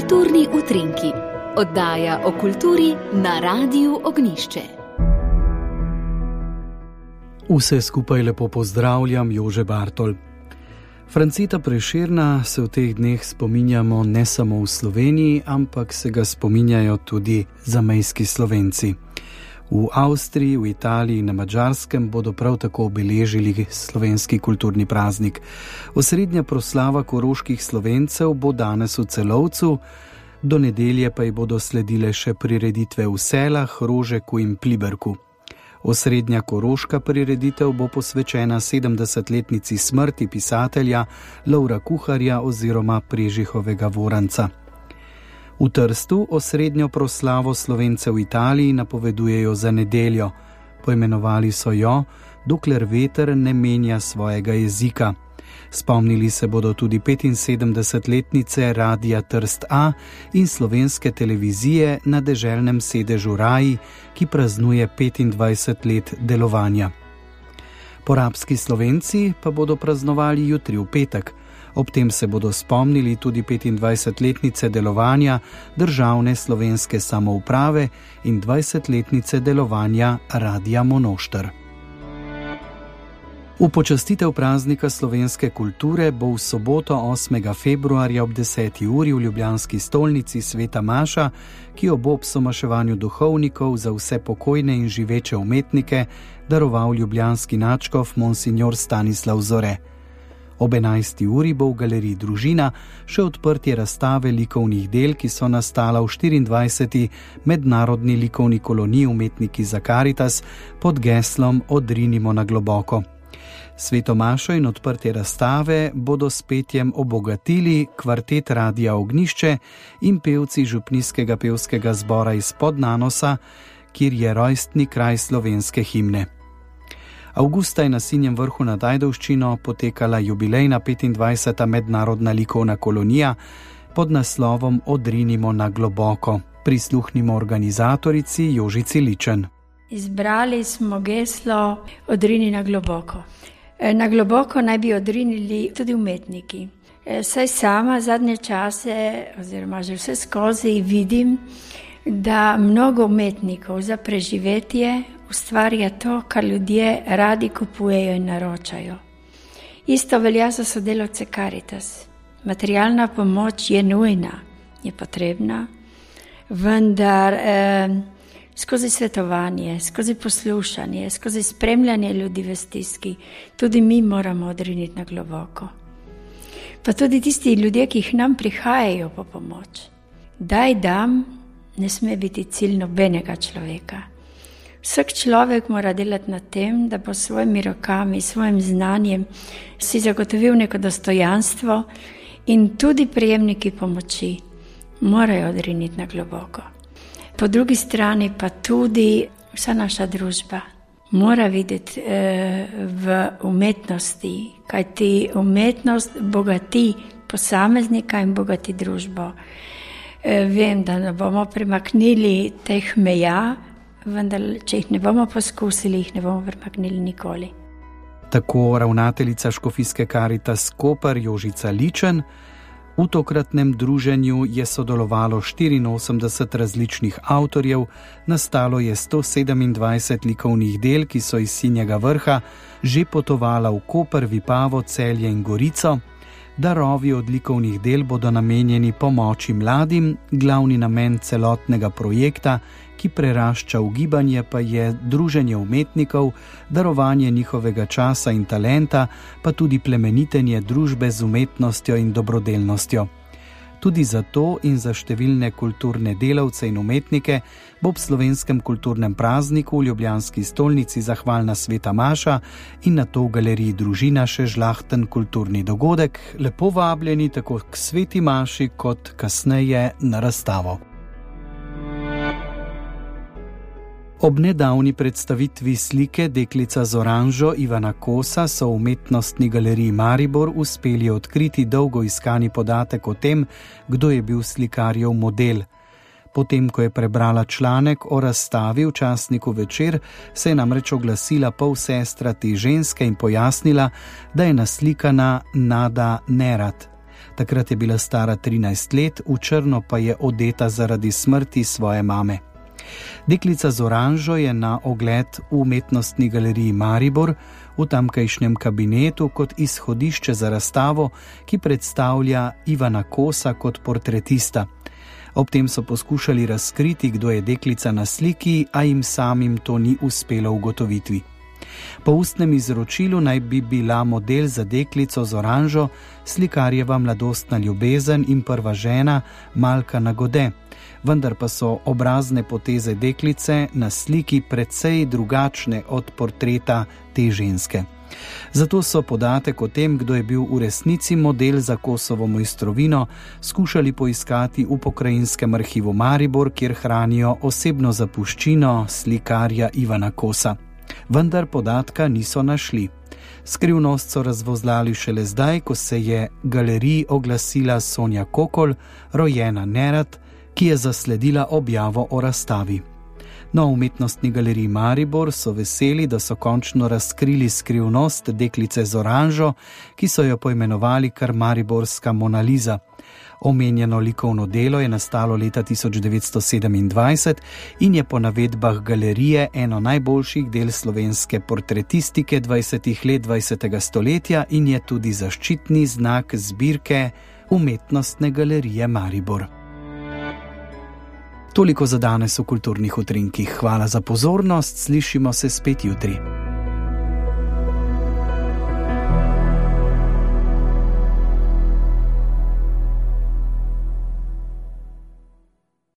Kulturni utrinki, oddaja o kulturi na Radiu Ognjišče. Vse skupaj lepo pozdravljam, Jože Bartol. Franceta Prešerna se v teh dneh spominjamo ne samo v Sloveniji, ampak se ga spominjajo tudi zamejski Slovenci. V Avstriji, v Italiji in na Madžarskem bodo prav tako obeležili slovenski kulturni praznik. Osrednja proslava koroških Slovencev bo danes v Celovcu, do nedelje pa ji bodo sledile še prireditve v Selah, Rožeku in Pliberku. Osrednja koroška prireditev bo posvečena 70-letnici smrti pisatelja Lovra Kuharja oziroma Prežihovega Voranca. V Trstu osrednjo proslavo Slovencev v Italiji napovedujejo za nedeljo. Poimenovali so jo Dokler veter ne menja svojega jezika. Spomnili se bodo tudi 75-letnice Radia Trst A in slovenske televizije na deželnem sedežu Raji, ki praznuje 25 let delovanja. Porabski Slovenci pa bodo praznovali jutri v petek. Ob tem se bodo spomnili tudi 25-letnice delovanja državne slovenske samouprave in 20-letnice delovanja Radia Monošter. V počastitev praznika slovenske kulture bo v soboto 8. februarja ob 10. uri v ljubljanski stolnici Sveta Maša, ki jo bo ob somaševanju duhovnikov za vse pokojne in živeče umetnike daroval ljubljanski nadškof monsignor Stanislav Zore. Ob 11. uri bo v galeriji Družina še odprtje razstave likovnih del, ki so nastala v 24. mednarodni likovni koloniji Umetniki za Karitas pod geslom Odrinimo na globoko. Sveto mašo in odprtje razstave bodo s petjem obogatili kvartet Radia Ognjišče in pevci župnijskega pevskega zbora iz Podnanosa, kjer je rojstni kraj slovenske himne. Avgusta je na Sinjem vrhu nad Ajdovščino potekala jubilejna 25. mednarodna likovna kolonija pod naslovom Odrinimo na globoko. Prisluhnimo organizatorici Jožici Ličen. Izbrali smo geslo Odrini na globoko. Na globoko naj bi odrinili tudi umetniki. Saj sama zadnje čase, oziroma že vse skozi vidim, da mnogo umetnikov za preživetje ustvarja to, kar ljudje radi kupujejo in naročajo. Isto velja za sodelavce Karitas. Materialna pomoč je nujna, je potrebna, vendar skozi svetovanje, skozi poslušanje, skozi spremljanje ljudi v stiski, tudi mi moramo odriniti na globoko. Pa tudi tisti ljudje, ki jih nam prihajajo po pomoč. Daj dam ne sme biti cilj nobenega človeka. Vsak človek mora delati na tem, da bo s svojimi rokami, svojim znanjem si zagotovil neko dostojanstvo in tudi prejemniki pomoči morajo odriniti na globoko. Po drugi strani pa tudi vsa naša družba mora videti v umetnosti, kajti umetnost bogati posameznika in bogati družbo. Vem, da ne bomo premaknili teh meja, vendar če jih ne bomo poskusili, jih ne bomo premaknili nikoli. Tako ravnateljica Škofijske Karitas Koper Jožica Ličen. V tokratnem druženju je sodelovalo 84 različnih avtorjev, nastalo je 127 likovnih del, ki so iz Sinjega vrha že potovala v Koper, Vipavo, Celje in Gorico. Darovi od likovnih del bodo namenjeni pomoči mladim, glavni namen celotnega projekta, ki prerašča v gibanje, pa je druženje umetnikov, darovanje njihovega časa in talenta, pa tudi plemenitenje družbe z umetnostjo in dobrodelnostjo. Tudi za to in za številne kulturne delavce in umetnike bo ob slovenskem kulturnem prazniku v ljubljanski stolnici zahvalna Sveta Maša in nato v galeriji Družina še žlahten kulturni dogodek. Lepo vabljeni tako k Sveti Maši kot kasneje na razstavo. Ob nedavni predstavitvi slike Deklica z oranžo Ivana Kosa so v umetnostni galeriji Maribor uspeli odkriti dolgo iskani podatek o tem, kdo je bil slikarjev model. Potem, ko je prebrala članek o razstavi v časniku Večer, se je namreč oglasila polsestra te ženske in pojasnila, da je naslikana Nada Nerad. Takrat je bila stara 13 let, v črno pa je odeta zaradi smrti svoje mame. Deklica z oranžo je na ogled v Umetnostni galeriji Maribor, v tamkajšnjem kabinetu kot izhodišče za razstavo, ki predstavlja Ivana Kosa kot portretista. Ob tem so poskušali razkriti, kdo je deklica na sliki, a jim samim to ni uspelo ugotoviti. Po ustnem izročilu naj bi bila model za deklico z oranžo slikarjeva mladostna ljubezen in prva žena Malka Nagode, vendar pa so obrazne poteze deklice na sliki precej drugačne od portreta te ženske. Zato so podatek o tem, kdo je bil v resnici model za Kosovo mojstrovino, skušali poiskati v Pokrajinskem arhivu Maribor, kjer hranijo osebno zapuščino slikarja Ivana Kosa. Vendar podatka niso našli. Skrivnost so razvozlali šele zdaj, ko se je galeriji oglasila Sonja Kokol, rojena Nerad, ki je zasledila objavo o razstavi. No, v Umetnostni galeriji Maribor so veseli, da so končno razkrili skrivnost deklice z oranžo, ki so jo poimenovali kar mariborska Mona Lisa. Omenjeno likovno delo je nastalo leta 1927 in je po navedbah galerije eno najboljših del slovenske portretistike 20. let 20. stoletja in je tudi zaščitni znak zbirke Umetnostne galerije Maribor. Toliko za danes v Kulturnih utrinkih. Hvala za pozornost, slišimo se spet jutri.